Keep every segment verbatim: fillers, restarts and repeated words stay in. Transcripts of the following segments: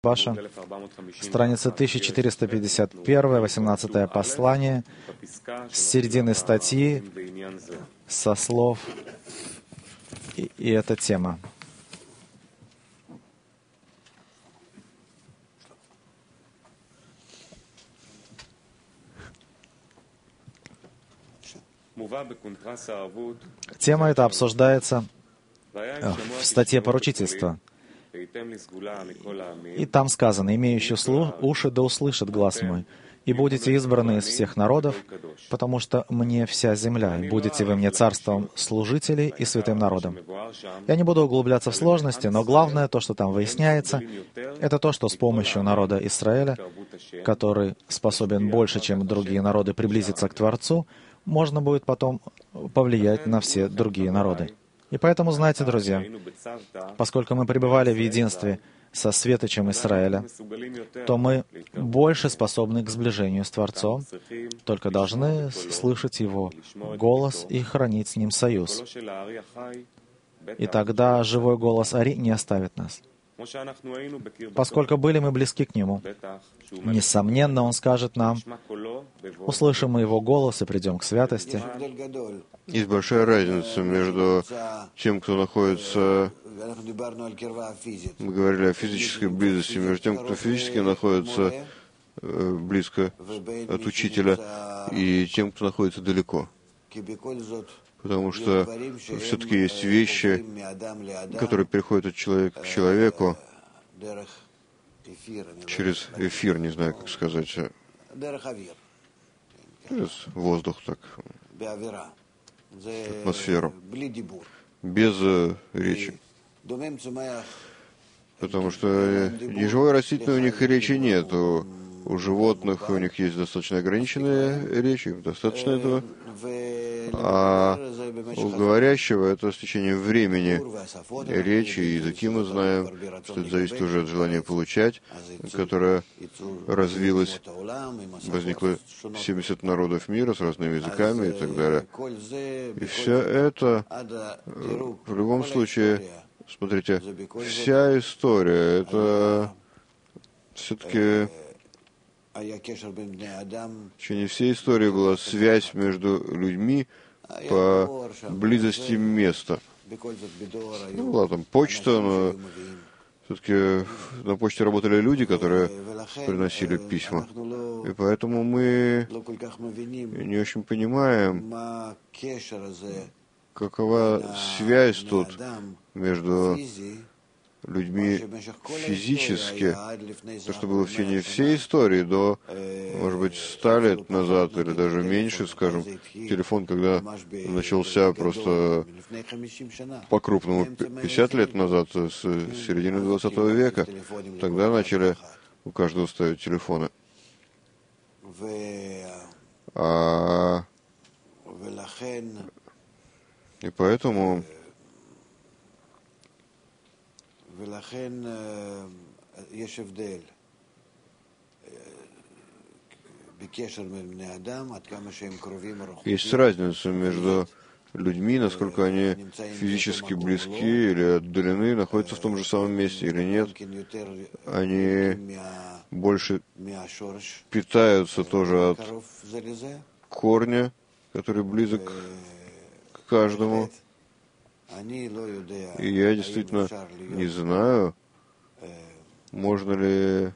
Ваша страница тысяча четыреста пятьдесят один, восемнадцатое послание, с середины статьи, со слов, и, и эта тема. Тема эта обсуждается в статье поручительства. И там сказано: «Имеющий слух, уши да услышит глас мой, и будете избраны из всех народов, потому что мне вся земля, и будете вы мне царством служителей и святым народом». Я не буду углубляться в сложности, но главное, то, что там выясняется, это то, что с помощью народа Израиля, который способен больше, чем другие народы, приблизиться к Творцу, можно будет потом повлиять на все другие народы. И поэтому, знаете, друзья, поскольку мы пребывали в единстве со светочем Израиля, то мы больше способны к сближению с Творцом, только должны слышать Его голос и хранить с Ним союз. И тогда живой голос Ари не оставит нас. Поскольку были мы близки к Нему, несомненно, Он скажет нам: услышим мы Его голос и придем к святости. Есть большая разница между тем, кто находится, мы говорили о физической близости, между тем, кто физически находится близко от учителя, и тем, кто находится далеко. Потому что все-таки есть вещи, которые переходят от человека к человеку через эфир, не знаю, как сказать, через воздух, так, атмосферу, без речи. Потому что ни живой растительной у них и речи нет. У, у животных у них есть достаточно ограниченная речь, им достаточно этого. А у говорящего это с течением времени речи и языки, мы знаем, что это зависит уже от желания получать, которое развилось, возникло семьдесят народов мира с разными языками и так далее. И все это, в любом случае, смотрите, вся история, это все-таки в течение всей истории была связь между людьми по близости места. Ну, была там почта, но все-таки на почте работали люди, которые приносили письма. И поэтому мы не очень понимаем, какова связь тут между людьми физически, то, что было в течение всей истории, до, может быть, ста лет назад, или даже меньше, скажем, телефон, когда начался просто по-крупному пятьдесят лет назад, с середины двадцатого века, тогда начали у каждого ставить телефоны. А... И поэтому есть разница между людьми, насколько они физически близки или отдалены, находятся в том же самом месте или нет. Они больше питаются тоже от корня, который близок к каждому. И я действительно не знаю, можно ли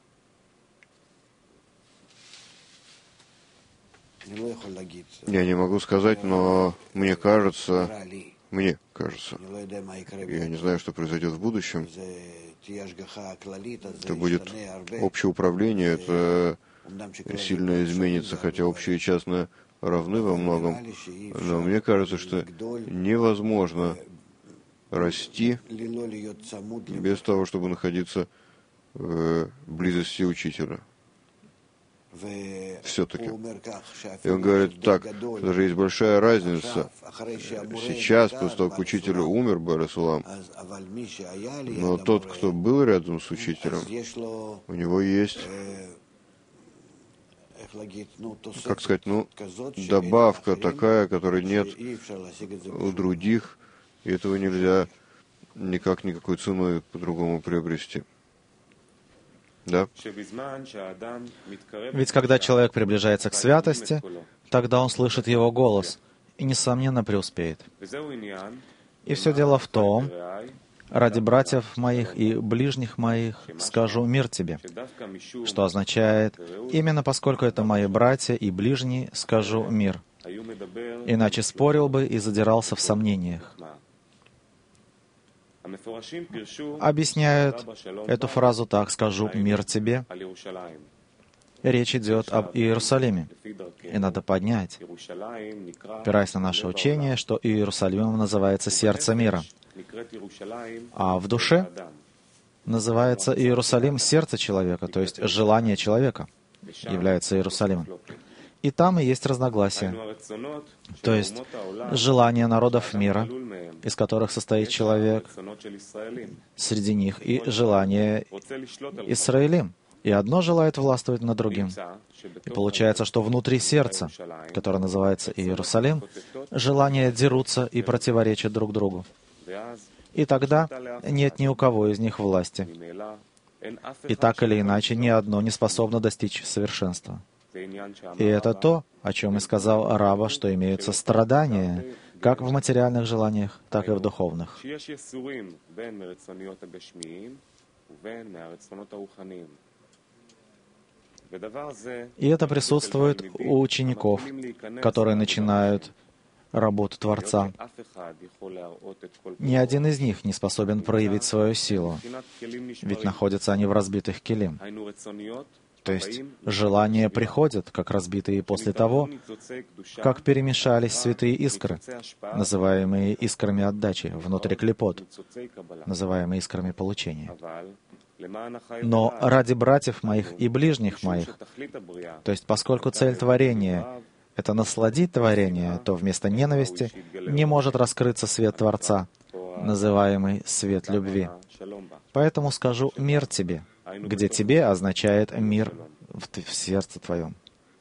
я не могу сказать, но мне кажется, мне кажется, я не знаю, что произойдет в будущем, это будет общее управление, это сильно изменится, хотя общее и частное равны во многом, но мне кажется, что невозможно расти без того, чтобы находиться в близости учителя. Все-таки. И он говорит так, что даже есть большая разница. Сейчас, после того, как учитель умер, Барасулам, но тот, кто был рядом с учителем, у него есть, как сказать, ну, добавка такая, которой нет у других, и этого нельзя никак, никакой ценой по-другому приобрести. Да. Ведь когда человек приближается к святости, тогда он слышит его голос и, несомненно, преуспеет. И все дело в том, ради братьев моих и ближних моих скажу мир тебе, что означает, именно поскольку это мои братья и ближние, скажу мир. Иначе спорил бы и задирался в сомнениях. Объясняют эту фразу так: «Скажу мир тебе». Речь идет об Иерусалиме. И надо поднять, опираясь на наше учение, что Иерусалимом называется сердце мира. А в душе называется Иерусалим сердце человека, то есть желание человека является Иерусалимом. И там и есть разногласия. То есть желания народов мира, из которых состоит человек, среди них и желание Исраилим. И одно желает властвовать над другим. И получается, что внутри сердца, которое называется Иерусалим, желания дерутся и противоречат друг другу. И тогда нет ни у кого из них власти. И так или иначе, ни одно не способно достичь совершенства. И это то, о чем и сказал Рава, что имеются страдания, как в материальных желаниях, так и в духовных. И это присутствует у учеников, которые начинают работу Творца. Ни один из них не способен проявить свою силу, ведь находятся они в разбитых келим. То есть желания приходят, как разбитые после того, как перемешались святые искры, называемые искрами отдачи, внутри клипот, называемые искрами получения. Но ради братьев моих и ближних моих, то есть поскольку цель творения — это насладить творение, то вместо ненависти не может раскрыться свет Творца, называемый свет любви. Поэтому скажу «мир тебе», где «тебе» означает «мир в, в сердце твоем».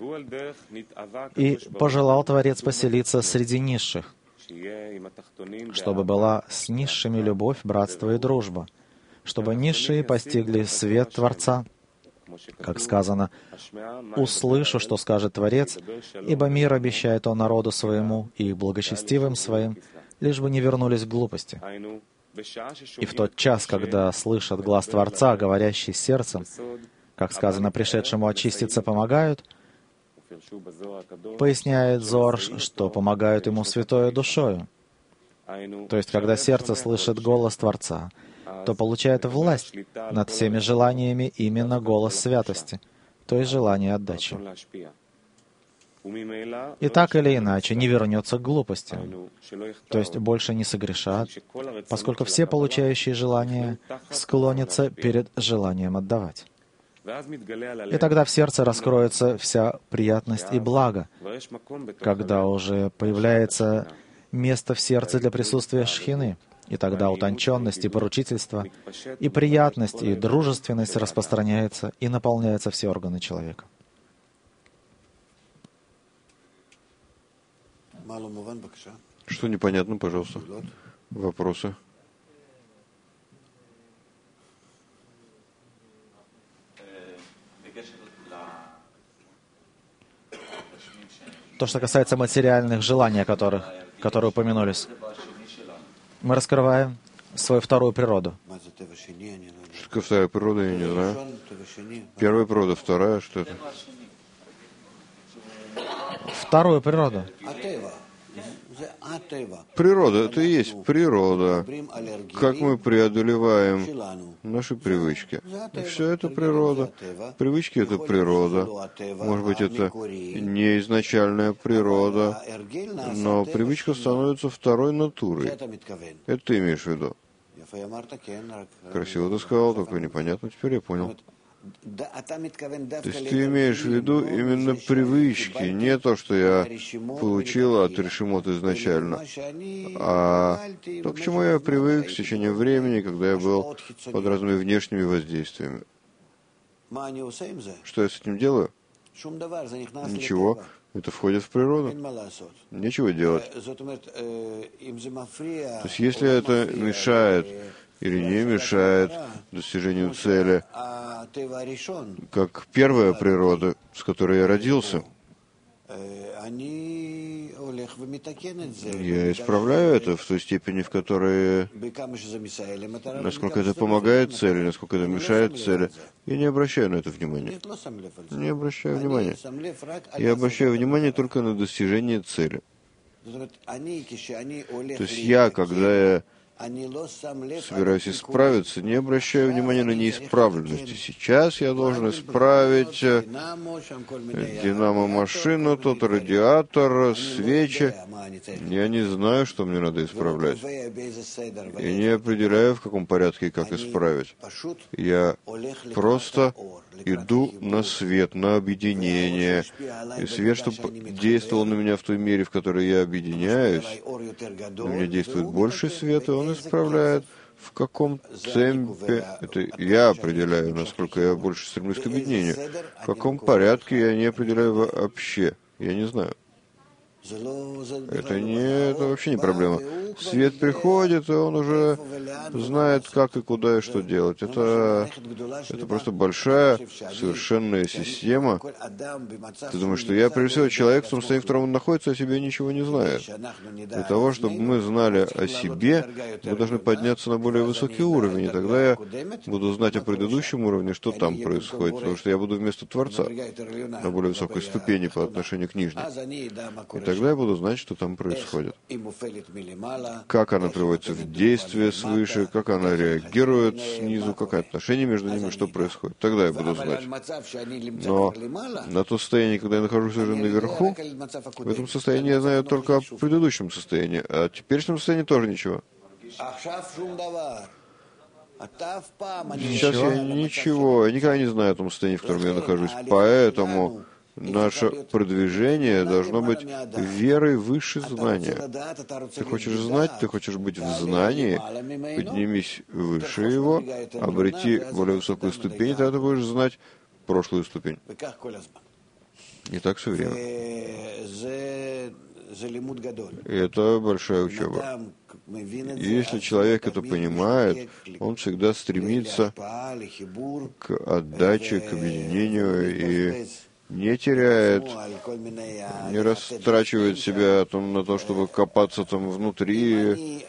И пожелал Творец поселиться среди низших, чтобы была с низшими любовь, братство и дружба, чтобы низшие постигли свет Творца. Как сказано, «Услышу, что скажет Творец, ибо мир обещает он народу своему и благочестивым своим, лишь бы не вернулись к глупости». И в тот час, когда слышат глас Творца, говорящий сердцем, как сказано, пришедшему очиститься помогают, поясняет Зоар, что помогают ему святою душою. То есть, когда сердце слышит голос Творца, то получает власть над всеми желаниями именно голос святости, то есть желание отдачи. И так или иначе не вернется к глупости, то есть больше не согрешат, поскольку все получающие желания склонятся перед желанием отдавать. И тогда в сердце раскроется вся приятность и благо, когда уже появляется место в сердце для присутствия шхины, и тогда утонченность и поручительство, и приятность, и дружественность распространяется и наполняются все органы человека. Что непонятно, пожалуйста? Вопросы? То, что касается материальных желаний, которых, которые упомянулись, мы раскрываем свою вторую природу. Что такое вторая природа, я не знаю. Первая природа, вторая, что это? Вторую природу. Природа — это и есть природа. Как мы преодолеваем наши привычки. И все это природа. Привычки — это природа. Может быть, это не изначальная природа, но привычка становится второй натурой. Это ты имеешь в виду? Красиво ты сказал, только непонятно. Теперь я понял. То есть ты имеешь в виду именно привычки, не то, что я получил от Решимот изначально, а то, к чему я привык в течение времени, когда я был под разными внешними воздействиями. Что я с этим делаю? Ничего. Это входит в природу. Нечего делать. То есть если это мешает или не мешает достижению цели, как первая природа, с которой я родился. Я исправляю это в той степени, в которой, насколько это помогает цели, насколько это мешает цели. Я не обращаю на это внимания. Не обращаю внимания. Я обращаю внимание только на достижение цели. То есть я, когда я собираюсь исправиться, не обращаю внимания на неисправленности. Сейчас я должен исправить динамо-машину, тот радиатор, свечи. Я не знаю, что мне надо исправлять. И не определяю, в каком порядке и как исправить. Я просто иду на свет, на объединение. И свет, чтобы действовал на меня в той мере, в которой я объединяюсь, на меня действует больше света, он исправляет, в каком темпе, это я определяю, насколько я больше стремлюсь к объединению, в каком порядке я не определяю вообще, я не знаю. Это, не, это вообще не проблема. Свет приходит, и он уже знает, как и куда и что делать. Это, это просто большая, совершенная система. Ты думаешь, что я, прежде всего, человек, в том состоянии, в котором он находится, о себе ничего не знает. Для того, чтобы мы знали о себе, мы должны подняться на более высокий уровень, и тогда я буду знать о предыдущем уровне, что там происходит, потому что я буду вместо Творца на более высокой ступени по отношению к нижней. И тогда я буду знать, что там происходит. Как она приводится в действие свыше, как она реагирует снизу, какое отношение между ними, что происходит. Тогда я буду знать. Но на то состояние, когда я нахожусь уже наверху, в этом состоянии я знаю только о предыдущем состоянии, а о теперешнем состоянии тоже ничего. Сейчас я ничего, я никогда не знаю о том состоянии, в котором я нахожусь. Поэтому наше продвижение должно быть верой выше знания. Ты хочешь знать, ты хочешь быть в знании, поднимись выше его, обрети более высокую ступень, тогда ты будешь знать прошлую ступень. И так все время. И это большая учеба. И если человек это понимает, он всегда стремится к отдаче, к объединению и не теряет, не растрачивает себя там, на то, чтобы копаться там внутри.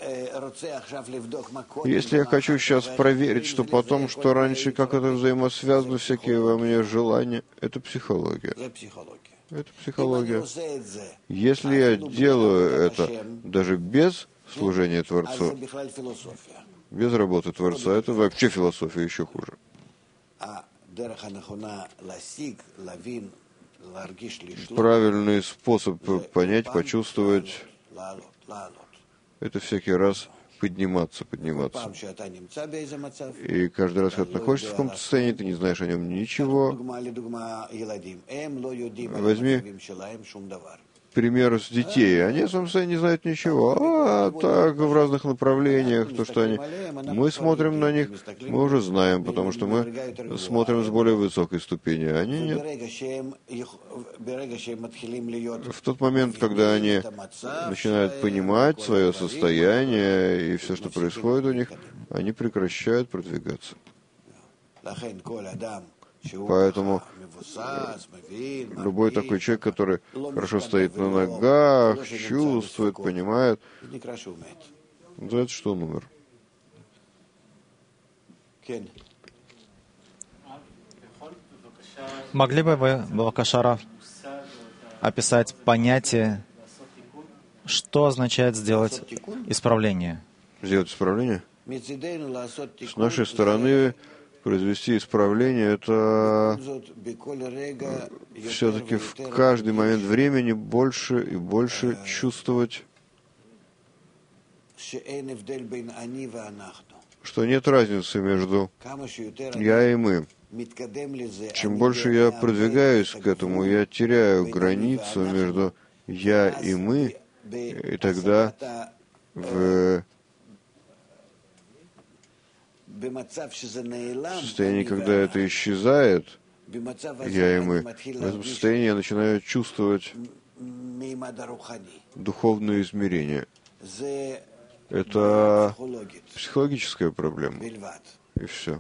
Если я хочу сейчас проверить, что потом, что раньше, как это взаимосвязано, всякие во мне желания, это психология. Это психология. Если я делаю это даже без служения Творцу, без работы Творца, это вообще философия еще хуже. Правильный способ понять, почувствовать, это всякий раз подниматься, подниматься. И каждый раз, когда ты находишься в каком-то состоянии, ты не знаешь о нем ничего. Возьми пример с детей. Они о своем состоянии не знают ничего. А так, в разных направлениях, то, что они... Мы смотрим на них, мы уже знаем, потому что мы смотрим с более высокой ступени. Они нет. В тот момент, когда они начинают понимать свое состояние и все, что происходит у них, они прекращают продвигаться. Поэтому любой такой человек, который хорошо стоит на ногах, чувствует, понимает, да это что он умер? Могли бы вы, Бавакашара, описать понятие, что означает сделать исправление? Сделать исправление? С нашей стороны, произвести исправление — это все-таки в каждый момент времени больше и больше чувствовать, что нет разницы между я и мы. Чем больше я продвигаюсь к этому, я теряю границу между я и мы, и тогда в В состоянии, когда это исчезает, я и мы, в этом состоянии я начинаю чувствовать духовные измерения. это психологическая проблема. И все.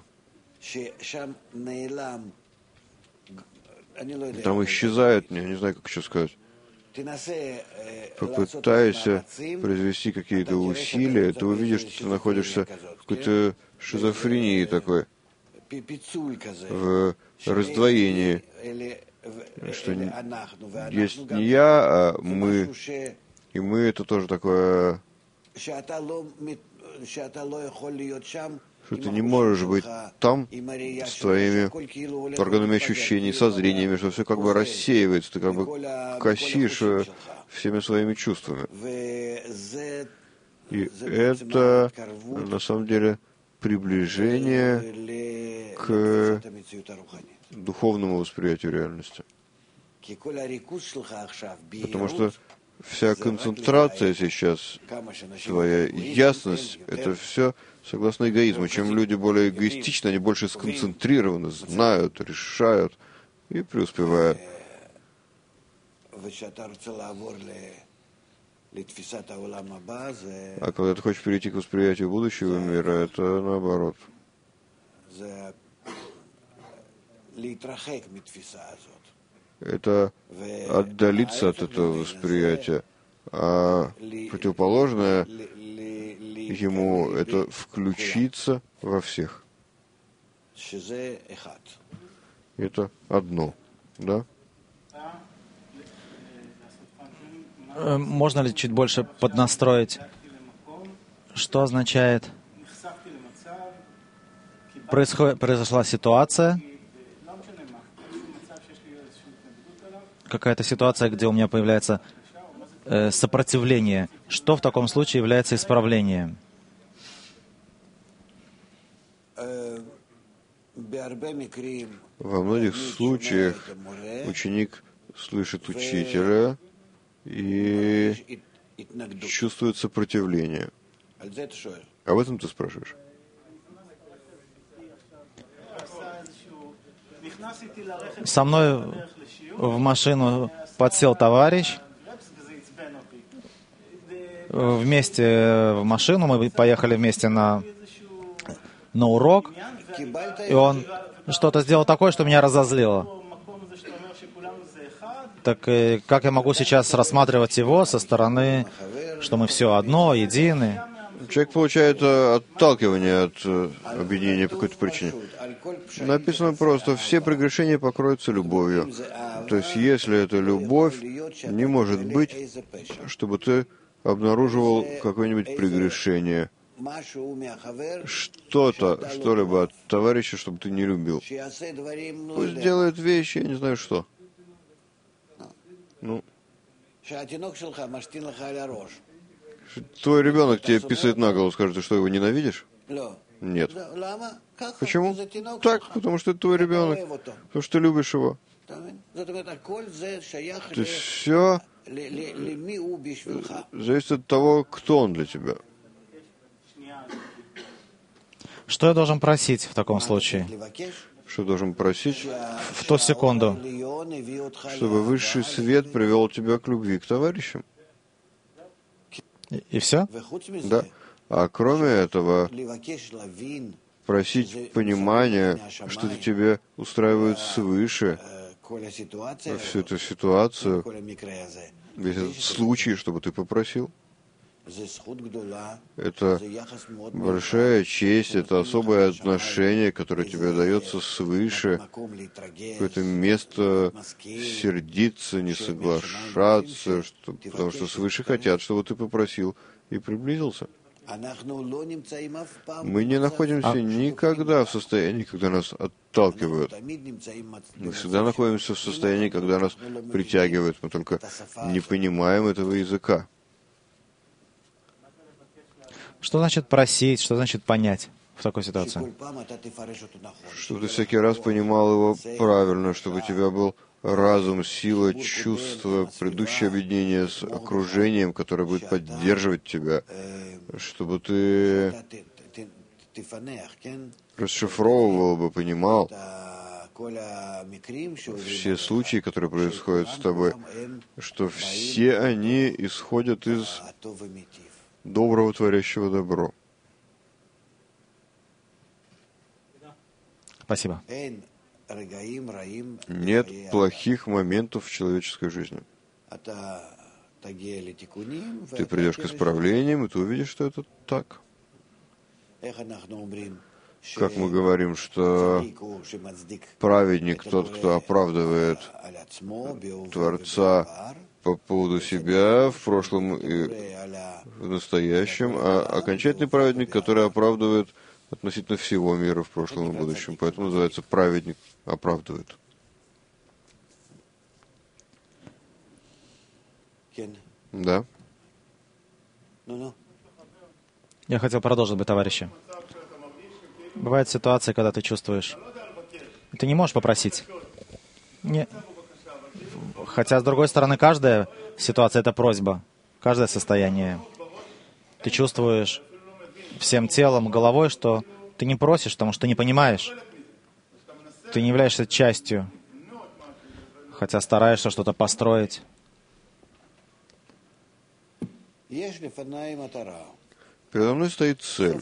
Там исчезает, я не знаю, как еще сказать. Попытайся произвести какие-то усилия, ты увидишь, что ты находишься в какой-то шизофрении такой, в раздвоении, что есть не я, а мы, и мы это тоже такое, что ты не можешь быть там с твоими органами ощущений, со зрениями, что все как бы рассеивается, ты как бы косишь всеми своими чувствами. И это, на самом деле, приближение к духовному восприятию реальности. Потому что вся концентрация сейчас, твоя ясность, это все согласно эгоизму. Чем люди более эгоистичны, они больше сконцентрированы, знают, решают и преуспевают. А когда ты хочешь перейти к восприятию будущего мира, это наоборот. Это отдалиться от этого восприятия, а противоположное ему — это включиться во всех. Это одно, да? Можно ли чуть больше поднастроить? Что означает? Происход... Произошла ситуация, какая-то ситуация, где у меня появляется э, сопротивление. Что в таком случае является исправлением? Во многих случаях ученик слышит учителя и чувствует сопротивление. Об этом ты спрашиваешь? Со мной в машину подсел товарищ. Вместе в машину, мы поехали вместе на, на урок, и он что-то сделал такое, что меня разозлило. Так как я могу сейчас рассматривать его со стороны, что мы все одно, едины? Человек получает отталкивание от объединения по какой-то причине. Написано просто: все прегрешения покроются любовью. То есть, если это любовь, не может быть, чтобы ты обнаруживал какое-нибудь прегрешение. Что-то, что-либо от товарища, чтобы ты не любил. Пусть делает вещи, я не знаю что. Ну, твой ребенок тебе писает на голову, скажет: ты что, его ненавидишь? Нет. Почему? Так, потому что это твой ребенок, потому что ты любишь его. То есть все зависит от того, кто он для тебя. Что я должен просить в таком случае? Что должен просить? В ту секунду. Чтобы высший свет привел тебя к любви к товарищам. И, и все? Да. А кроме этого, просить понимания, что тебе устраивает свыше всю эту ситуацию, весь этот случай, чтобы ты попросил. Это большая честь, это особое отношение, которое тебе дается свыше, какое-то место сердиться, не соглашаться, что, потому что свыше хотят, чтобы ты попросил и приблизился. Мы не находимся никогда в состоянии, когда нас отталкивают. Мы всегда находимся в состоянии, когда нас притягивают. Мы только не понимаем этого языка. Что значит просить, что значит понять в такой ситуации? Чтобы ты всякий раз понимал его правильно, чтобы у тебя был разум, сила, чувство, предыдущее объединение с окружением, которое будет поддерживать тебя, чтобы ты расшифровывал бы, понимал все случаи, которые происходят с тобой, что все они исходят из доброго, творящего добро. Спасибо. Нет плохих моментов в человеческой жизни. Ты придешь к исправлениям, и ты увидишь, что это так. Как мы говорим, что праведник тот, кто оправдывает Творца по поводу себя в прошлом и в настоящем, а окончательный праведник, который оправдывает относительно всего мира в прошлом и будущем. Поэтому называется праведник оправдывает. Да? Я хотел продолжить бы, товарищи. Бывает ситуация, когда ты чувствуешь, ты не можешь попросить. Не. Хотя, с другой стороны, каждая ситуация — это просьба. Каждое состояние. Ты чувствуешь всем телом, головой, что ты не просишь, потому что ты не понимаешь. Ты не являешься частью, хотя стараешься что-то построить. Передо мной стоит цель.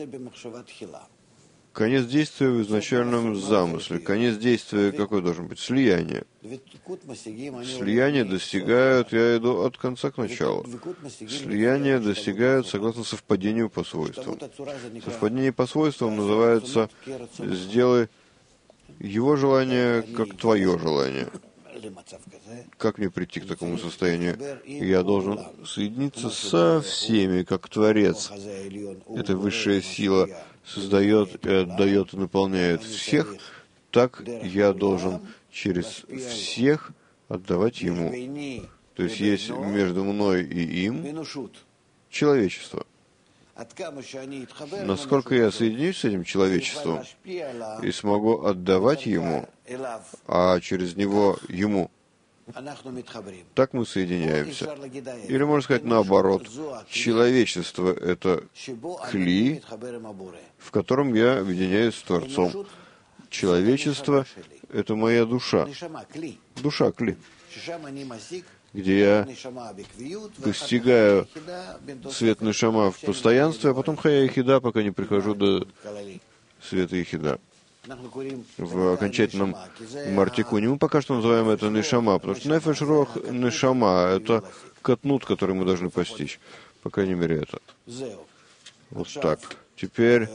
Конец действия в изначальном замысле. Конец действия какой должен быть? Слияние. Слияние достигают, я иду от конца к началу. Слияние достигают согласно совпадению по свойствам. Совпадение по свойствам называется «сделай его желание как твое желание». Как мне прийти к такому состоянию? Я должен соединиться со всеми, как Творец. Эта высшая сила создает и отдает и наполняет всех, так я должен через всех отдавать Ему. То есть есть между мной и им человечество. Насколько я соединюсь с этим человечеством и смогу отдавать Ему, а через него Ему, так мы соединяемся. Или можно сказать наоборот. Человечество — это кли, в котором я объединяюсь с Творцом. Человечество — это моя душа. Душа кли, где я постигаю свет нешама в постоянстве, а потом хая ехида, пока не прихожу до света ехида. В окончательном мартикуне мы пока что называем это нешама, потому что нефеш рох нешама — это катнут, который мы должны постичь. По крайней мере, это. Вот так. Теперь...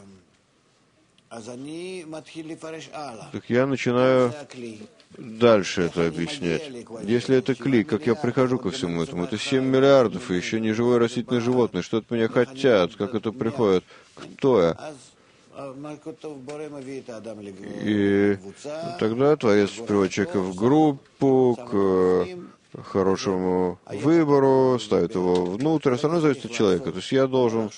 Так я начинаю дальше это объяснять. Если это кли, как я прихожу ко всему этому? Это семь миллиардов, и еще не живое растительное животное. Что от меня хотят? Как это приходит? Кто я? И тогда Творец приводит человека в группу, к хорошему выбору, ставит его внутрь, остальное зависит от человека. То есть я должен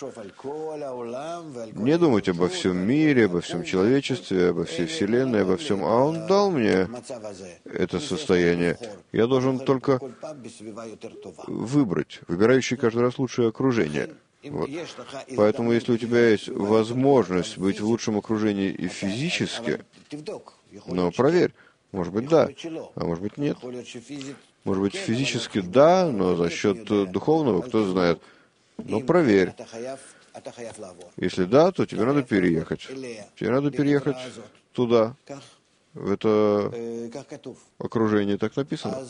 не думать обо всем мире, обо всем человечестве, обо всей Вселенной, обо всем, а Он дал мне это состояние. Я должен только выбрать, выбирающий каждый раз лучшее окружение. Вот. Поэтому, если у тебя есть возможность быть в лучшем окружении и физически, но проверь, может быть, да, а может быть, нет. Может быть, физически да, но за счет духовного, кто знает. Но проверь. Если да, то тебе надо переехать. Тебе надо переехать туда, в это окружение, так написано.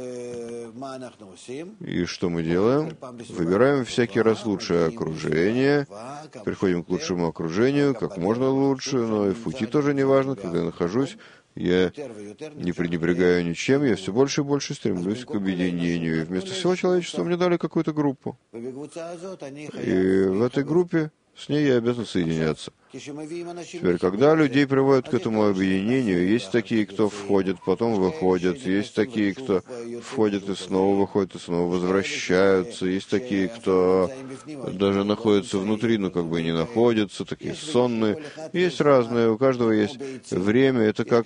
И что мы делаем? Выбираем всякий раз лучшее окружение, приходим к лучшему окружению, как можно лучше, но и в пути тоже не важно, когда я нахожусь. Я не пренебрегаю ничем, я все больше и больше стремлюсь к объединению. И вместо всего человечества мне дали какую-то группу. И в этой группе с ней я обязан соединяться. Теперь, когда людей приводят к этому объединению, есть такие, кто входит, потом выходят, есть такие, кто входит и снова выходит, и снова возвращаются, есть такие, кто даже находится внутри, но как бы и не находятся, такие сонные. Есть разные, у каждого есть время, это как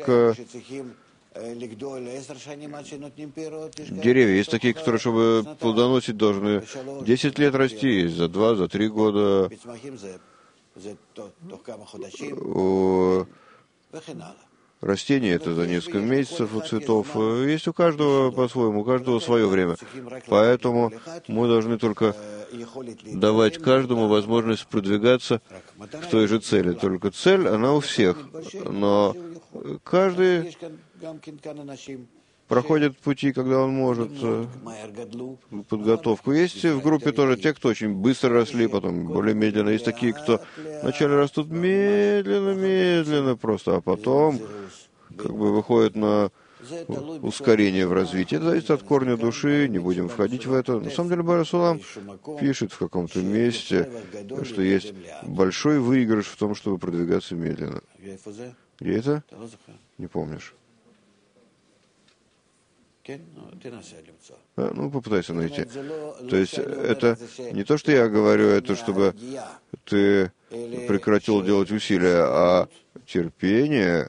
деревья. Есть такие, которые, чтобы плодоносить, должны десять лет расти, есть за два, за три года. У растение — это за несколько месяцев у цветов. Есть у каждого по-своему, у каждого свое время. Поэтому мы должны только давать каждому возможность продвигаться к той же цели. Только цель, она у всех. Но каждый проходит пути, когда он может подготовку. Есть в группе тоже те, кто очень быстро росли, потом более медленно. Есть такие, кто вначале растут медленно, медленно просто, а потом как бы выходят на ускорение в развитии. Это зависит от корня души, не будем входить в это. На самом деле Бааль Сулам пишет в каком-то месте, что есть большой выигрыш в том, чтобы продвигаться медленно. Где это? Не помнишь? А, ну, попытайся найти. То есть это не то, что я говорю, это чтобы ты прекратил делать усилия, а терпение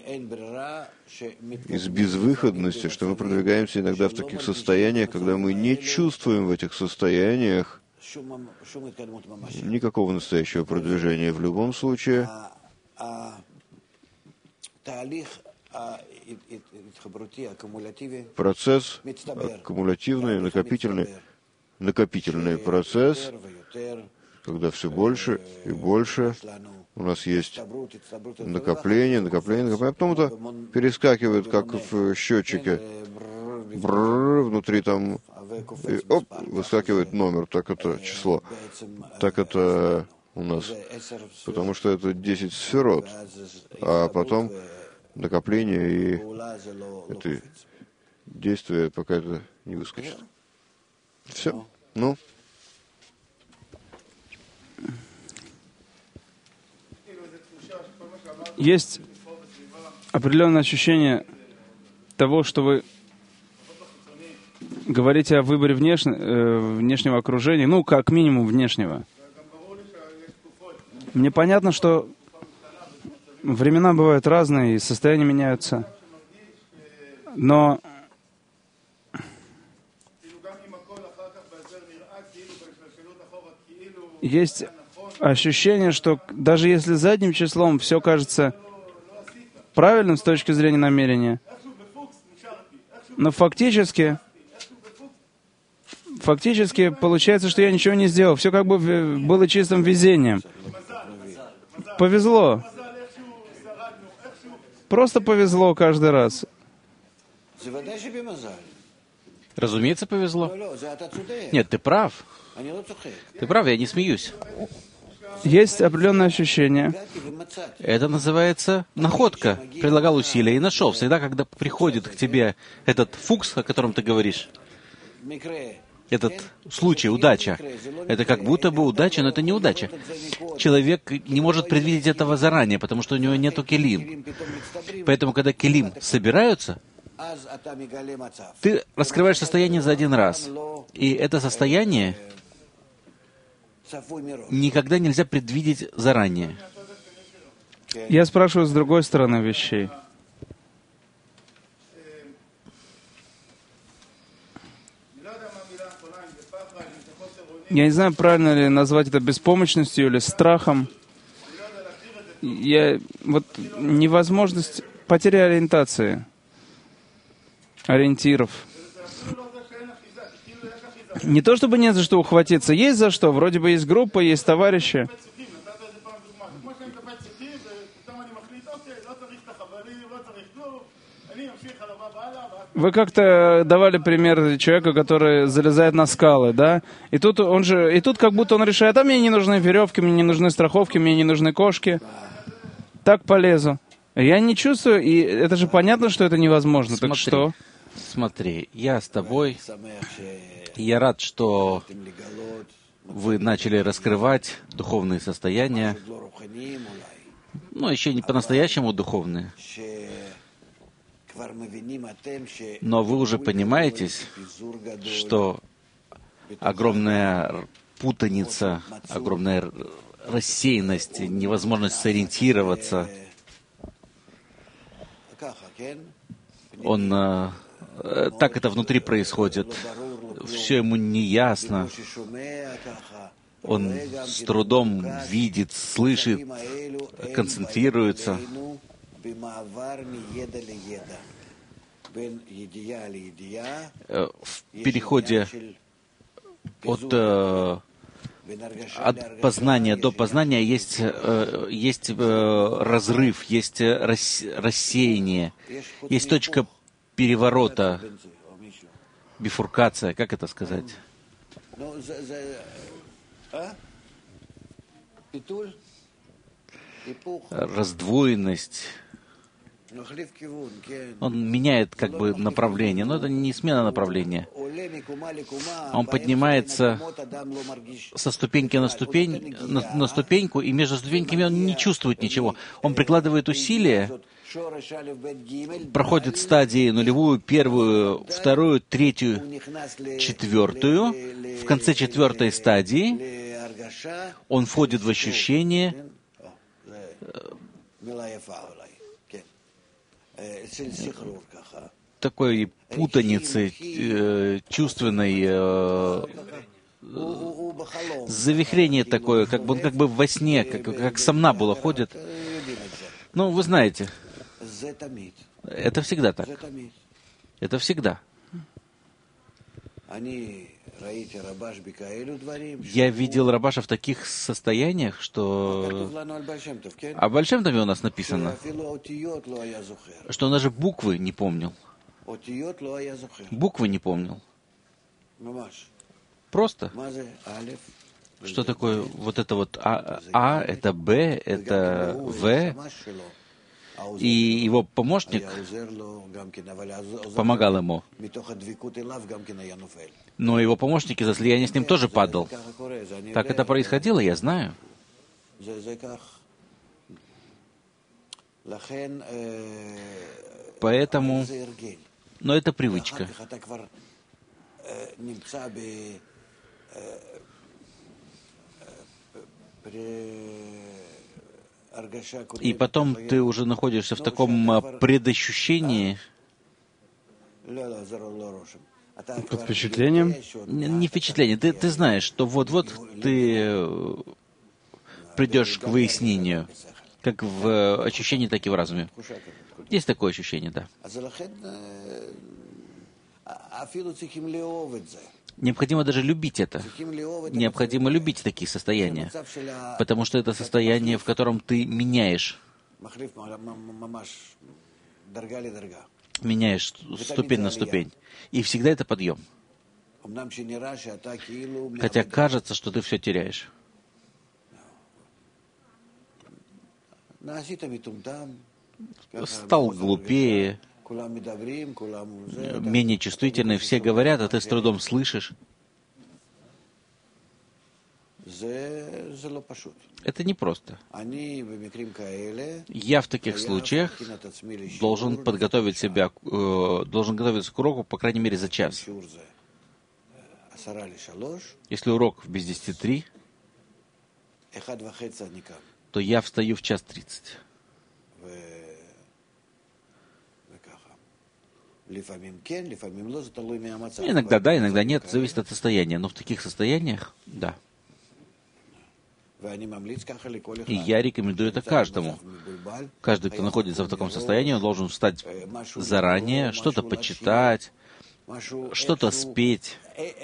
из безвыходности, что мы продвигаемся иногда в таких состояниях, когда мы не чувствуем в этих состояниях никакого настоящего продвижения. В любом случае, процесс аккумулятивный, накопительный, накопительный процесс, когда все больше и больше у нас есть накопление, накопление, накопление, а потом это перескакивает, как в счетчике. Бррр, внутри там, и, оп, выскакивает номер, так это число. Так это у нас, потому что это десять сферот, а потом накопление и это действие, пока это не выскочит. Все. Ну. Есть определенное ощущение того, что вы говорите о выборе внеш... внешнего окружения, ну, как минимум внешнего. Мне понятно, что времена бывают разные, и состояния меняются. Но есть ощущение, что даже если задним числом все кажется правильным с точки зрения намерения, но фактически, фактически получается, что я ничего не сделал. Все как бы было чистым везением. Повезло. Просто повезло каждый раз. Разумеется, повезло. Нет, ты прав. Ты прав, я не смеюсь. Есть определенное ощущение. Это называется находка. Прилагал усилия и нашел. Всегда, когда приходит к тебе этот фукс, о котором ты говоришь, этот случай, удача, это как будто бы удача, но это не удача. Человек не может предвидеть этого заранее, потому что у него нету келим. Поэтому, когда келим собираются, ты раскрываешь состояние за один раз. И это состояние никогда нельзя предвидеть заранее. Я спрашиваю с другой стороны вещей. Я не знаю, правильно ли назвать это беспомощностью или страхом. Я, вот невозможность потери ориентации, ориентиров. Не то чтобы нет за что ухватиться, есть за что. Вроде бы есть группа, есть товарищи. Вы как-то давали пример человека, который залезает на скалы, да? И тут он же, и тут как будто он решает: а мне не нужны веревки, мне не нужны страховки, мне не нужны кошки. Так полезу. Я не чувствую, и это же понятно, что это невозможно. Смотри, так что? Смотри, я с тобой. Я рад, что вы начали раскрывать духовные состояния, но еще не по-настоящему духовные. Но вы уже понимаете, что огромная путаница, огромная рассеянность, невозможность сориентироваться, он, так это внутри происходит, все ему неясно, он с трудом видит, слышит, концентрируется. в переходе от, э, от познания до познания есть, э, есть э, разрыв, есть рас, рассеяние, есть точка переворота, бифуркация, как это сказать? Раздвоенность. Он меняет как бы направление, но это не смена направления. Он поднимается со ступеньки на, ступень, на, на ступеньку, и между ступеньками он не чувствует ничего. Он прикладывает усилия, проходит стадии нулевую, первую, вторую, третью, четвертую. В конце четвертой стадии он входит в ощущение такой путаницы э, чувственной, э, завихрение такое, как бы он как бы во сне, как, как сомнамбула ходит. Ну, вы знаете, это всегда так. Это всегда. Я видел Рабаша в таких состояниях, что... А Бааль Шем Тове у нас написано, что он даже буквы не помнил. Буквы не помнил. Просто. Что такое вот это вот А, а это Б, это В. И его помощник помогал ему. Но его помощник из-за слияния с ним тоже падал. Так это происходило, я знаю. Поэтому... Но это привычка. И потом ты уже находишься в таком предощущении. Под впечатлением? Не, не впечатление. Ты, ты знаешь, что вот-вот ты придешь к выяснению, как в ощущении, так и в разуме. Есть такое ощущение, да. Необходимо даже любить это. Необходимо любить такие состояния. Потому что это состояние, в котором ты меняешь. Меняешь ступень на ступень. И всегда это подъем. Хотя кажется, что ты все теряешь. Стал глупее, менее чувствительный, все говорят, а ты с трудом слышишь. Это непросто. Я в таких случаях должен подготовить себя, э, должен готовиться к уроку, по крайней мере, за час. Если урок без десяти три, то я встаю в час тридцать. Иногда да, иногда нет, зависит от состояния. Но в таких состояниях, да. И я рекомендую это каждому. Каждый, кто находится в таком состоянии, он должен встать заранее, что-то почитать, что-то спеть.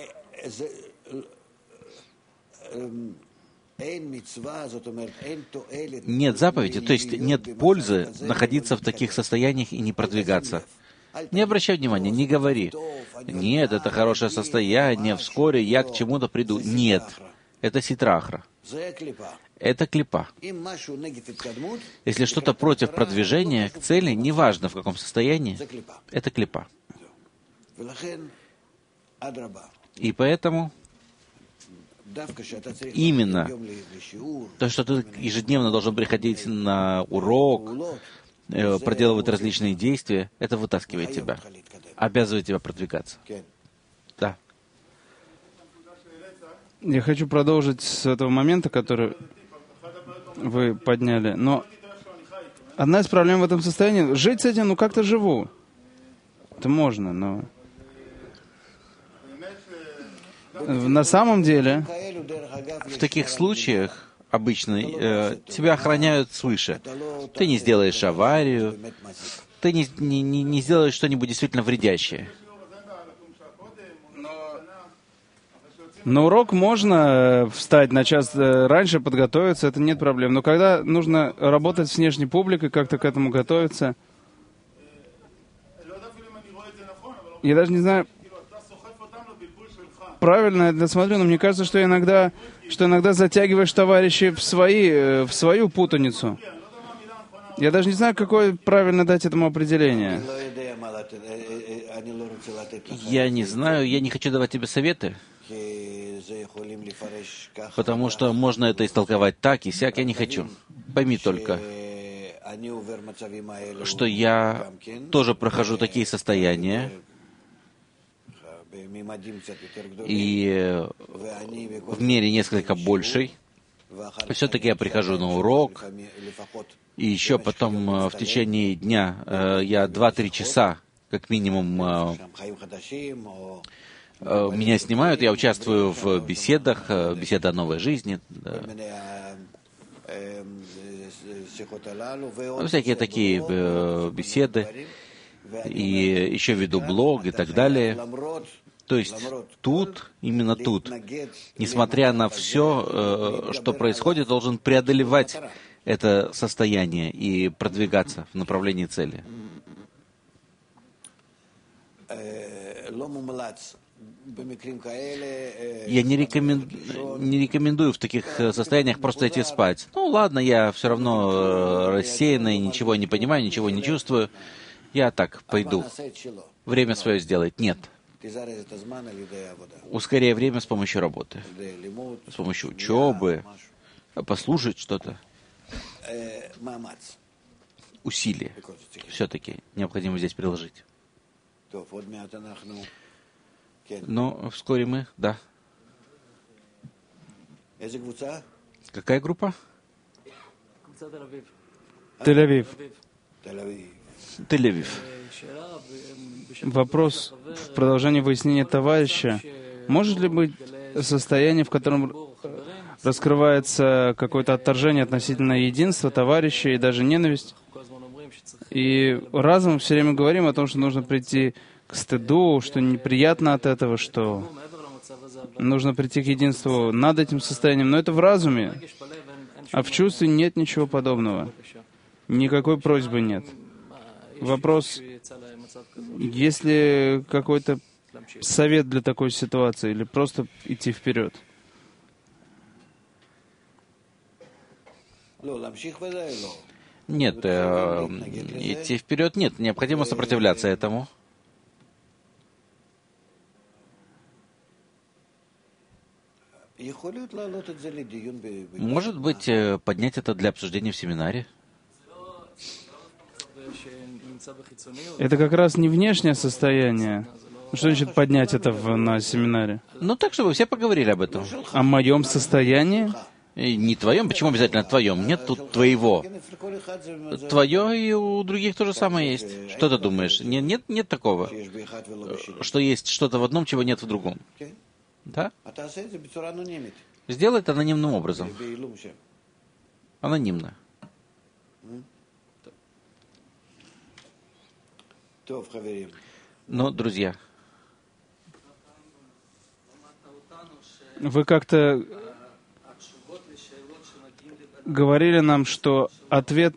Нет заповеди, то есть нет пользы находиться в таких состояниях и не продвигаться. Не обращай внимания, не говори. Нет, это хорошее состояние, вскоре я к чему-то приду. Нет, это ситрахра. Это клипа. Если что-то против продвижения к цели, неважно в каком состоянии, это клипа. И поэтому именно то, что ты ежедневно должен приходить на урок, проделывать различные действия, это вытаскивает тебя, обязывает тебя продвигаться. Да. Я хочу продолжить с этого момента, который вы подняли. Но одна из проблем в этом состоянии — жить с этим, ну как-то живу. Это можно, но... На самом деле... В таких случаях обычно э, тебя охраняют свыше. Ты не сделаешь аварию, ты не, не, не, не сделаешь что-нибудь действительно вредящее. На урок можно встать на час раньше, подготовиться, это нет проблем. Но когда нужно работать с внешней публикой, как-то к этому готовиться, я даже не знаю, правильно я это смотрю, но мне кажется, что иногда, что иногда затягиваешь товарищей в, свои, в свою путаницу. Я даже не знаю, какое правильно дать этому определение. Я не знаю, я не хочу давать тебе советы, потому что можно это истолковать так и сяк, я не хочу. Пойми только, что я тоже прохожу такие состояния, и в мере несколько большей. Все-таки я прихожу на урок, и еще потом в течение дня я два-три часа, как минимум, меня снимают, я участвую в беседах, беседа о новой жизни, да. Всякие такие беседы, и еще веду блог и так далее. То есть тут, именно тут, несмотря на все, что происходит, должен преодолевать это состояние и продвигаться в направлении цели. Я не, рекомен... не рекомендую в таких состояниях просто идти спать. Ну ладно, я все равно рассеянный, ничего не понимаю, ничего не чувствую. Я так пойду. Время свое сделать. Нет. Ускоряй время с помощью работы, с помощью учебы, послушать что-то. Усилия все-таки необходимо здесь приложить. Но вскоре мы, да. Какая группа? Тель-Авив. Тель-Авив. Вопрос в продолжении выяснения товарища. Может ли быть состояние, в котором раскрывается какое-то отторжение относительно единства товарища и даже ненависть? И разом все время говорим о том, что нужно прийти к стыду, что неприятно от этого, что нужно прийти к единству над этим состоянием. Но это в разуме. А в чувстве нет ничего подобного. Никакой просьбы нет. Вопрос, есть ли какой-то совет для такой ситуации, или просто идти вперед? Нет, э, идти вперед нет, необходимо сопротивляться этому. Может быть, поднять это для обсуждения в семинаре? Это как раз не внешнее состояние. Что значит поднять это в, на семинаре? Ну так, чтобы все поговорили об этом. О моем состоянии? И не твоем, почему обязательно твоем? Нет тут твоего. Твое и у других то же самое есть. Что ты думаешь? Нет, нет, нет такого, что есть что-то в одном, чего нет в другом. Да? Сделай это анонимным образом. Анонимно. Но, друзья, вы как-то говорили нам, что ответ,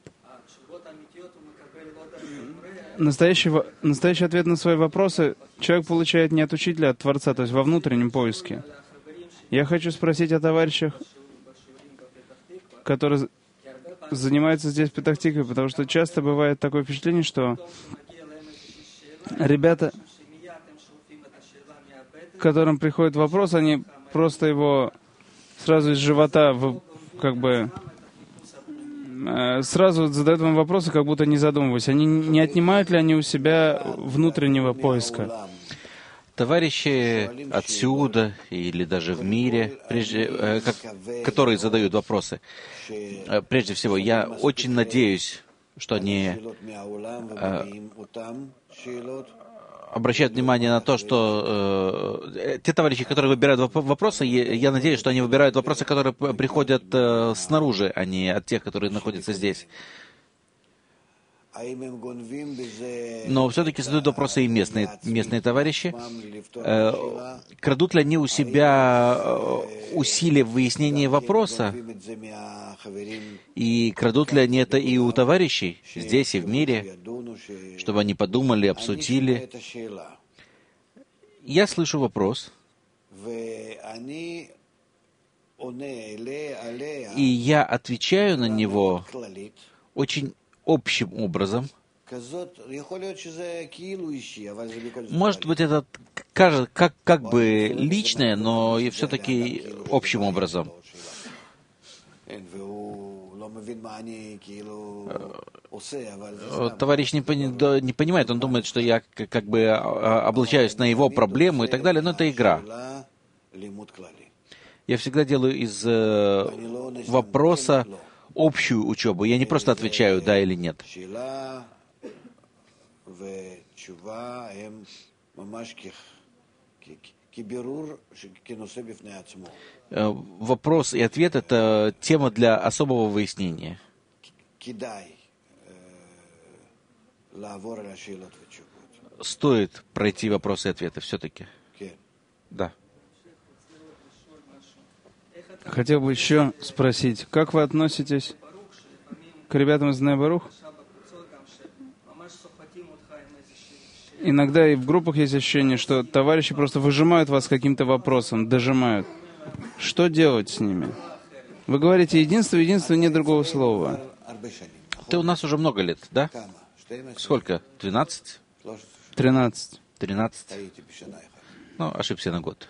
настоящий, настоящий ответ на свои вопросы человек получает не от учителя, а от Творца, то есть во внутреннем поиске. Я хочу спросить о товарищах, которые занимаются здесь в Петах-Тикве, потому что часто бывает такое впечатление, что ребята, к которым приходит вопрос, они просто его сразу из живота, как бы, сразу задают вам вопросы, как будто не задумываясь. Они не отнимают ли они у себя внутреннего поиска? Товарищи отсюда или даже в мире, прежде, э, как, которые задают вопросы, э, прежде всего, я очень надеюсь, что они э, обращают внимание на то, что э, те товарищи, которые выбирают воп- вопросы, я, я надеюсь, что они выбирают вопросы, которые п- приходят э, снаружи, а не от тех, которые находятся здесь. Но все-таки задают вопросы и местные, местные товарищи. Э, крадут ли они у себя э, усилия в выяснении вопроса? И крадут ли они это и у товарищей здесь и в мире, чтобы они подумали, обсудили? Я слышу вопрос, и я отвечаю на него очень общим образом. Может быть, это кажется как, как бы личное, но и все-таки общим образом. Товарищ не, пони, не понимает, он думает, что я как бы облачаюсь на его проблему и так далее, но это игра. Я всегда делаю из вопроса общую учебу. Я не просто отвечаю «да» или «нет». Вопрос и ответ — это тема для особого выяснения. Стоит пройти вопросы и ответы все-таки. Да. Хотел бы еще спросить, как вы относитесь к ребятам из Бней Барух? Иногда и в группах есть ощущение, что товарищи просто выжимают вас каким-то вопросом, дожимают. Что делать с ними? Вы говорите единство, единство, нет другого слова. Ты у нас уже много лет, да? Сколько? Двенадцать? Тринадцать. Тринадцать? Ну, ошибся на год.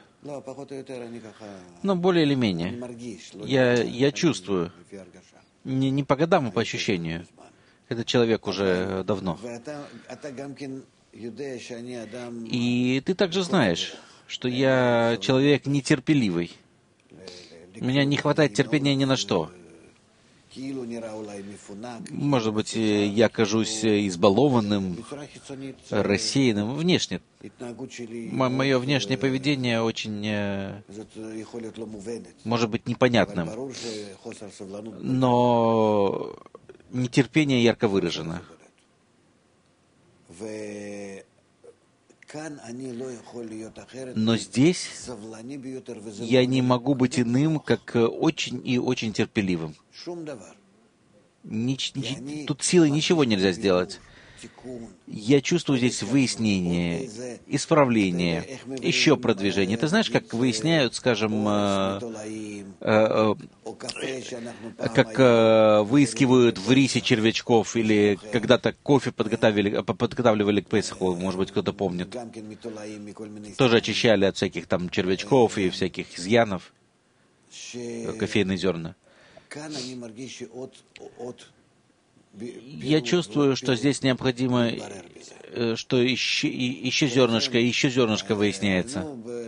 Но более или менее. Я, я чувствую. Не, не по годам, а по ощущению. Этот человек уже давно. И ты также знаешь, что я человек нетерпеливый. У меня не хватает терпения ни на что. Может быть, я кажусь избалованным, рассеянным внешне. Мое внешнее поведение очень, может быть, непонятным. Но нетерпение ярко выражено. Но здесь я не могу быть иным, как очень и очень терпеливым. Нич, нич, тут силой ничего нельзя сделать. Я чувствую здесь выяснение, исправление, еще продвижение. Ты знаешь, как выясняют, скажем, э, э, э, как э, выискивают в рисе червячков, или когда-то кофе подготавливали, подготавливали к Песаху, может быть, кто-то помнит. Тоже очищали от всяких там червячков и всяких изъянов кофейные зерна. Я чувствую, что здесь необходимо, что еще, еще зернышко, еще зернышко выясняется.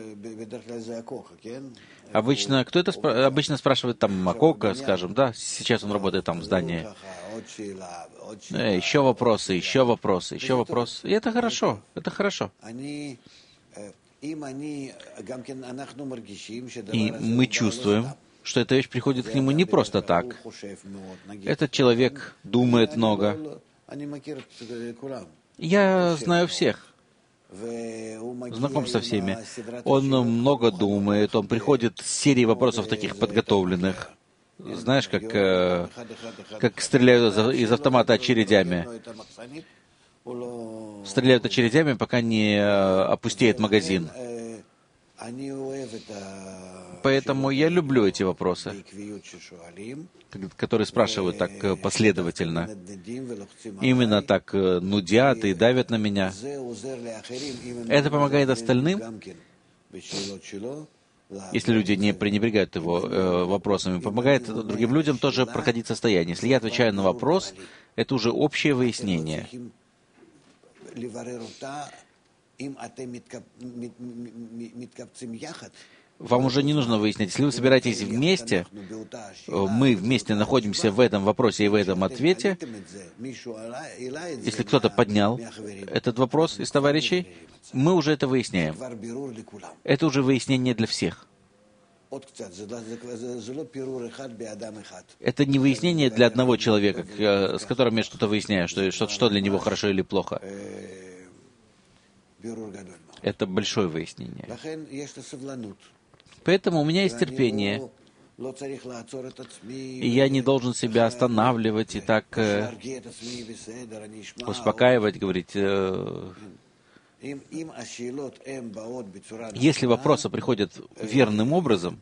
Обычно, кто это спра- обычно спрашивает там Макока, скажем, да, сейчас он работает там в здании. Э, еще вопросы, еще вопросы, еще вопросы. И это хорошо, это хорошо. И мы чувствуем, что эта вещь приходит к нему не просто так. Этот человек думает много. Я знаю всех, знаком со всеми. Он много думает, он приходит с серией вопросов таких подготовленных. Знаешь, как, э, как стреляют из автомата очередями. Стреляют очередями, пока не опустеет магазин. Поэтому я люблю эти вопросы, которые спрашивают так последовательно. Именно так нудят и давят на меня. Это помогает остальным, если люди не пренебрегают его э, вопросами, помогает другим людям тоже проходить состояние. Если я отвечаю на вопрос, это уже общее выяснение. Вам уже не нужно выяснять. Если вы собираетесь вместе, мы вместе находимся в этом вопросе и в этом ответе. Если кто-то поднял этот вопрос из товарищей, мы уже это выясняем. Это уже выяснение для всех. Это не выяснение для одного человека, с которым я что-то выясняю, что, что для него хорошо или плохо. Это большое выяснение. Поэтому у меня есть терпение, и я не должен себя останавливать и так э, успокаивать, говорить. Э, если вопросы приходят верным образом,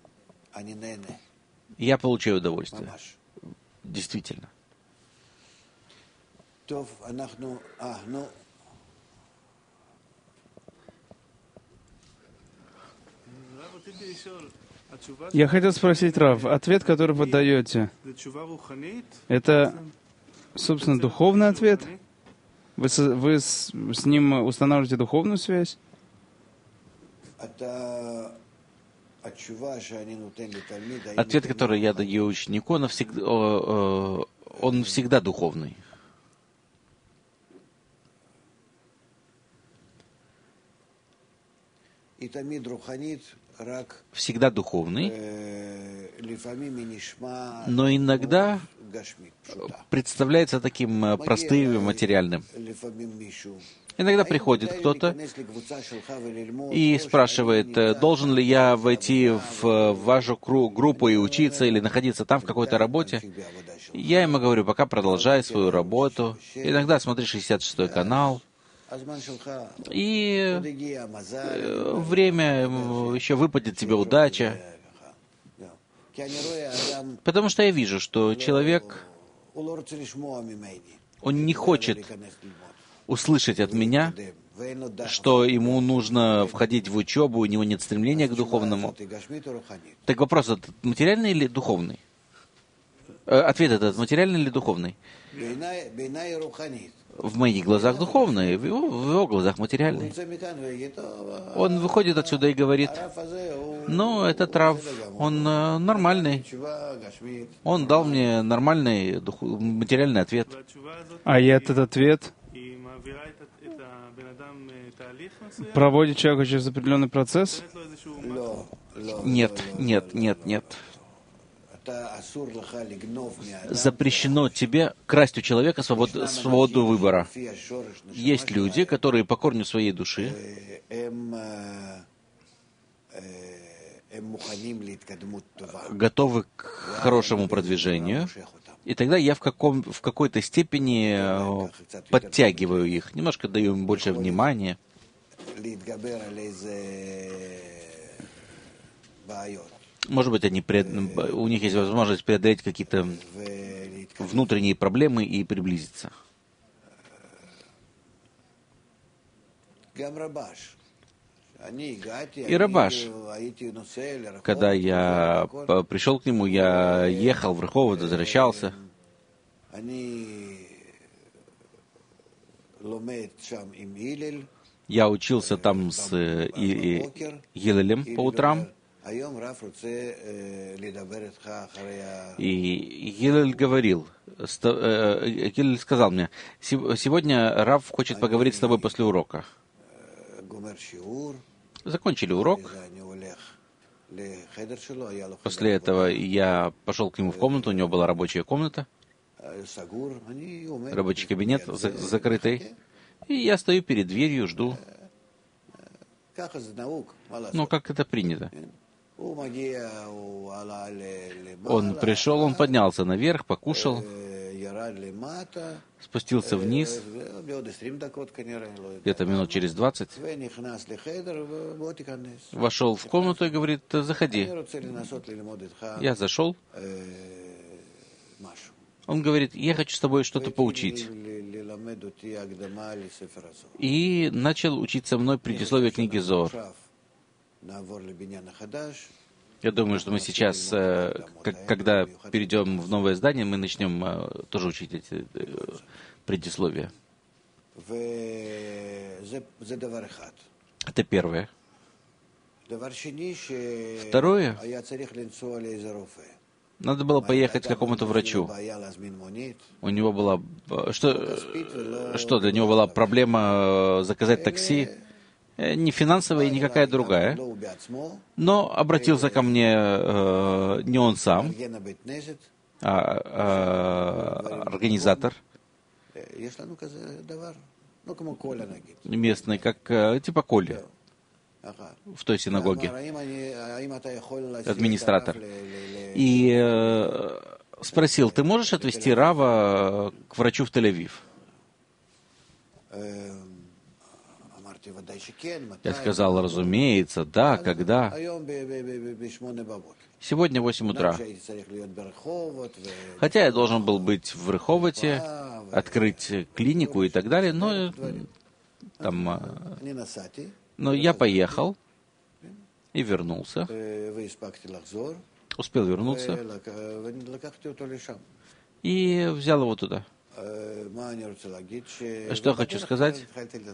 я получаю удовольствие. Действительно. Я хотел спросить, Рав, ответ, который вы даете, это, собственно, духовный ответ? Вы, с, вы с, с ним устанавливаете духовную связь? Ответ, который я даю ученику, он всегда, он всегда духовный. Всегда духовный, но иногда представляется таким простым и материальным. Иногда приходит кто-то и спрашивает, должен ли я войти в вашу группу и учиться, или находиться там в какой-то работе. Я ему говорю, пока продолжай свою работу. Иногда смотри шестьдесят шестой канал. И время еще выпадет тебе удача. Потому что я вижу, что человек, он не хочет услышать от меня, что ему нужно входить в учебу, у него нет стремления к духовному. Так вопрос этот материальный или духовный? Ответ этот материальный или духовный? В моих глазах духовный, в его, в его глазах материальный. Он выходит отсюда и говорит, ну, этот Рав, он э, нормальный. Он дал мне нормальный дух, материальный ответ. А и этот ответ проводит человека через определенный процесс? Нет, нет, нет, нет. Запрещено тебе красть у человека свободу, свободу выбора. Есть люди, которые по корню своей души готовы к хорошему продвижению, и тогда я в, каком, в какой-то степени подтягиваю их, немножко даю им больше внимания. Может быть, они пред... у них есть возможность преодолеть какие-то внутренние проблемы и приблизиться. И Рабаш, когда я пришел к нему, я ехал в Раховод, возвращался. Я учился там с Гилелем по утрам. И Гилель говорил, Гилель сказал мне, сегодня Рав хочет поговорить с тобой после урока. Закончили урок. После этого я пошел к нему в комнату, у него была рабочая комната, рабочий кабинет закрытый. И я стою перед дверью, жду. Ну, как это принято. Он пришел, он поднялся наверх, покушал, спустился вниз, где-то минут через двадцать, вошел в комнату и говорит, заходи. Я зашел. Он говорит, я хочу с тобой что-то поучить. И начал учить со мной предисловие книги Зоар. Я думаю, что мы сейчас, когда перейдем в новое здание, мы начнем тоже учить эти предисловия. Это первое. Второе, надо было поехать к какому-то врачу. У него была... Что, что для него была проблема заказать такси? Не финансовая и никакая другая. Но обратился ко мне э, не он сам, а, а организатор местный, как типа Коля в той синагоге, администратор. И э, спросил, ты можешь отвезти Рава к врачу в Тель-Авив? Я сказал, разумеется, да, когда? Сегодня в восемь утра. Хотя я должен был быть в Рыховоте, открыть клинику и так далее, но там... Но я поехал и вернулся. Успел вернуться. И взял его туда. Что я хочу сказать?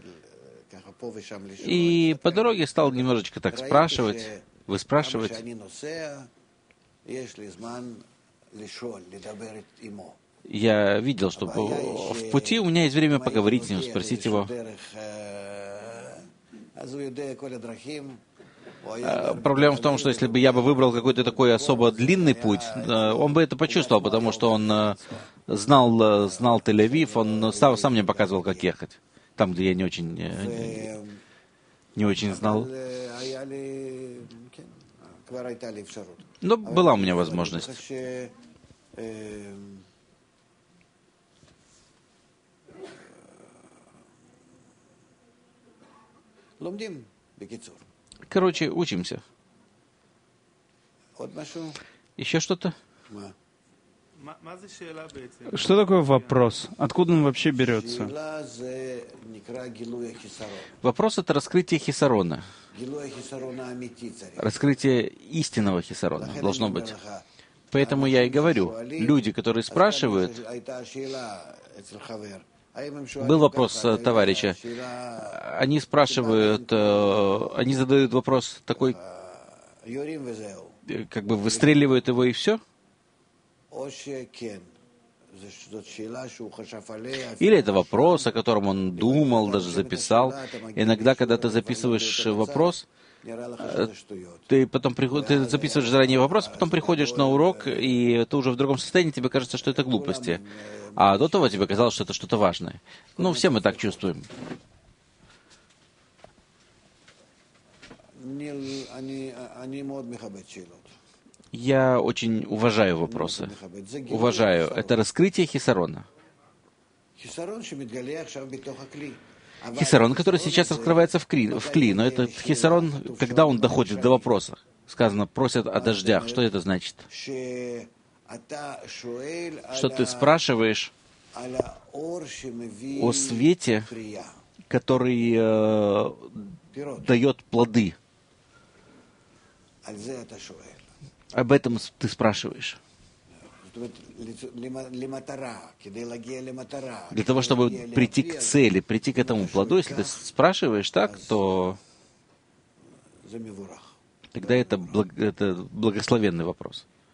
И по дороге стал немножечко так спрашивать, выспрашивать. Я видел, что в пути у меня есть время поговорить с ним, спросить его. Проблема в том, что если бы я бы выбрал какой-то такой особо длинный путь, он бы это почувствовал, потому что он знал, знал Тель-Авив, он сам, сам мне показывал, как ехать. Там, где я не очень, не, не очень знал. Но была у меня возможность. Короче, учимся. Еще что-то? Что такое вопрос? Откуда он вообще берется? Вопрос — это раскрытие хисарона. Раскрытие истинного хисарона должно быть. Поэтому я и говорю, люди, которые спрашивают... Был вопрос товарища. Они спрашивают, они задают вопрос такой, как бы выстреливают его и все? Или это вопрос, о котором он думал, даже записал. Иногда, когда ты записываешь вопрос, ты потом приход... ты записываешь заранее вопрос, потом приходишь на урок, и ты уже в другом состоянии, тебе кажется, что это глупости. А до того тебе казалось, что это что-то важное. Ну, все мы так чувствуем. Я очень уважаю вопросы. Уважаю. Это раскрытие хисарона. Хисарон, который сейчас раскрывается в кли, в кли, но это хисарон, когда он доходит до вопроса. Сказано, просят о дождях. Что это значит? Что ты спрашиваешь о свете, который э, дает плоды. Об этом ты спрашиваешь. Для того, чтобы прийти к цели, прийти к этому плоду, если ты спрашиваешь так, то тогда это, благ, это благословенный вопрос.